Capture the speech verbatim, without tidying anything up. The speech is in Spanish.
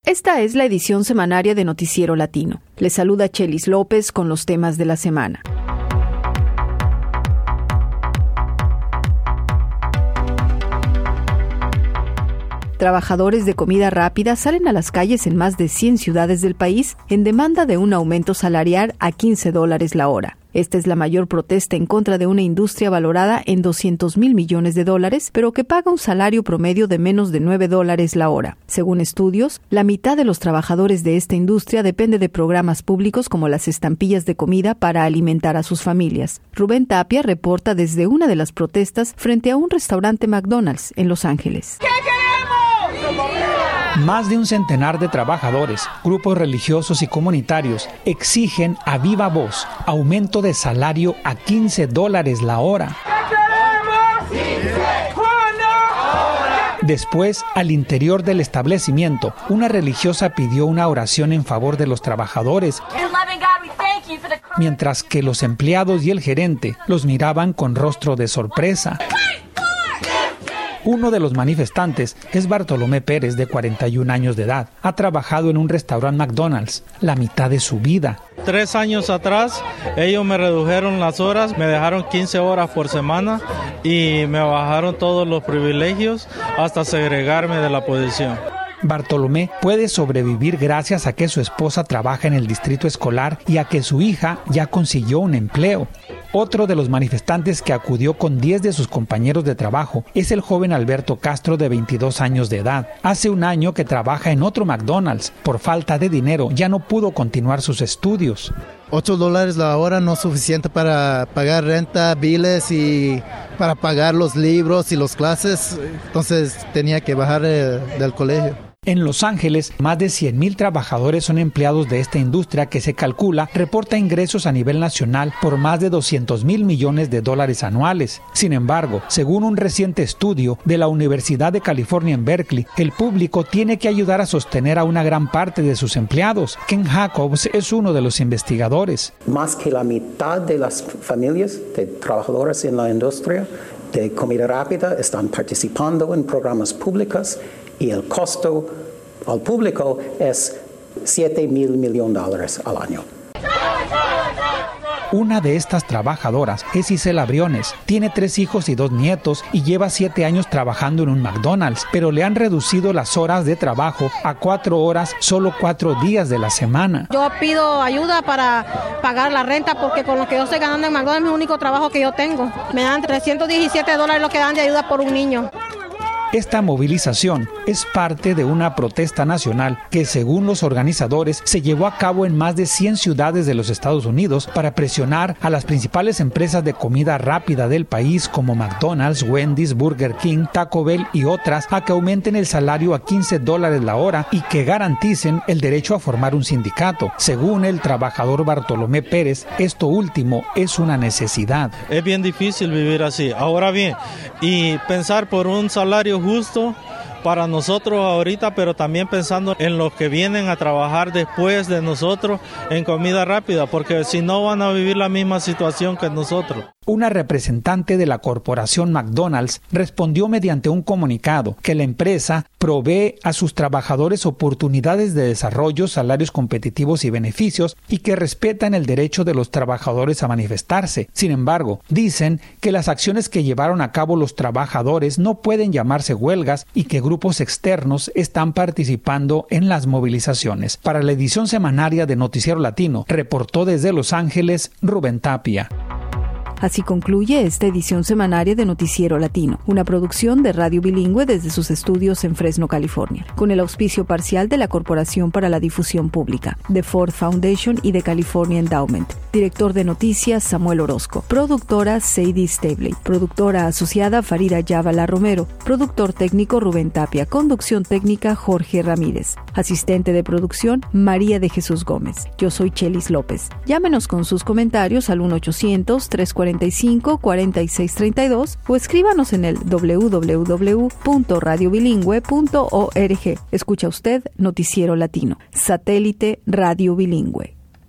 Esta es la edición semanaria de Noticiero Latino. Les saluda Chelis López con los temas de la semana. Trabajadores de comida rápida salen a las calles en más de cien ciudades del país en demanda de un aumento salarial a quince dólares la hora. Esta es la mayor protesta en contra de una industria valorada en doscientos mil millones de dólares, pero que paga un salario promedio de menos de nueve dólares la hora. Según estudios, la mitad de los trabajadores de esta industria depende de programas públicos como las estampillas de comida para alimentar a sus familias. Rubén Tapia reporta desde una de las protestas frente a un restaurante McDonald's en Los Ángeles. Más de un centenar de trabajadores, grupos religiosos y comunitarios exigen a viva voz aumento de salario a quince dólares la hora. Después, al interior del establecimiento, una religiosa pidió una oración en favor de los trabajadores, mientras que los empleados y el gerente los miraban con rostro de sorpresa. Uno de los manifestantes es Bartolomé Pérez, de cuarenta y un años de edad. Ha trabajado en un restaurante McDonald's la mitad de su vida. Tres años atrás, ellos me redujeron las horas, me dejaron quince horas por semana y me bajaron todos los privilegios hasta segregarme de la posición. Bartolomé puede sobrevivir gracias a que su esposa trabaja en el distrito escolar y a que su hija ya consiguió un empleo. Otro de los manifestantes que acudió con diez de sus compañeros de trabajo es el joven Alberto Castro, de veintidós años de edad. Hace un año que trabaja en otro McDonald's. Por falta de dinero ya no pudo continuar sus estudios. ocho dólares la hora no es suficiente para pagar renta, biles y para pagar los libros y las clases. Entonces tenía que bajar eh, del colegio. En Los Ángeles, más de cien mil trabajadores son empleados de esta industria que se calcula reporta ingresos a nivel nacional por más de doscientos mil millones de dólares anuales. Sin embargo, según un reciente estudio de la Universidad de California en Berkeley, el público tiene que ayudar a sostener a una gran parte de sus empleados. Ken Jacobs es uno de los investigadores. Más que la mitad de las familias de trabajadores en la industria de comida rápida están participando en programas públicos y el costo al público es siete mil millones de dólares al año. Una de estas trabajadoras es Isela Briones. Tiene tres hijos y dos nietos y lleva siete años trabajando en un McDonald's, pero le han reducido las horas de trabajo a cuatro horas solo cuatro días de la semana. Yo pido ayuda para pagar la renta porque con lo que yo estoy ganando en McDonald's es el único trabajo que yo tengo. Me dan trescientos diecisiete dólares lo que dan de ayuda por un niño. Esta movilización es parte de una protesta nacional que, según los organizadores, se llevó a cabo en más de cien ciudades de los Estados Unidos para presionar a las principales empresas de comida rápida del país como McDonald's, Wendy's, Burger King, Taco Bell y otras a que aumenten el salario a quince dólares la hora y que garanticen el derecho a formar un sindicato. Según el trabajador Bartolomé Pérez, esto último es una necesidad. Es bien difícil vivir así. Ahora bien, y pensar por un salario justo para nosotros ahorita, pero también pensando en los que vienen a trabajar después de nosotros en comida rápida, porque si no van a vivir la misma situación que nosotros. Una representante de la corporación McDonald's respondió mediante un comunicado que la empresa provee a sus trabajadores oportunidades de desarrollo, salarios competitivos y beneficios y que respetan el derecho de los trabajadores a manifestarse. Sin embargo, dicen que las acciones que llevaron a cabo los trabajadores no pueden llamarse huelgas y que grupos externos están participando en las movilizaciones. Para la edición semanaria de Noticiero Latino, reportó desde Los Ángeles Rubén Tapia. Así concluye esta edición semanaria de Noticiero Latino, una producción de Radio Bilingüe desde sus estudios en Fresno, California, con el auspicio parcial de la Corporación para la Difusión Pública, de Ford Foundation y de California Endowment. Director de noticias Samuel Orozco, productora Sadie Stabley, productora asociada Farida Yavala Romero, productor técnico Rubén Tapia, conducción técnica Jorge Ramírez, asistente de producción María de Jesús Gómez. Yo soy Chelis López. Llámenos con sus comentarios al uno ochocientos, trescientos cuarenta y cinco, cuarenta y seis treinta y dos o escríbanos en el doble u doble u doble u punto radio bilingüe punto org. Escucha usted Noticiero Latino, satélite Radio Bilingüe.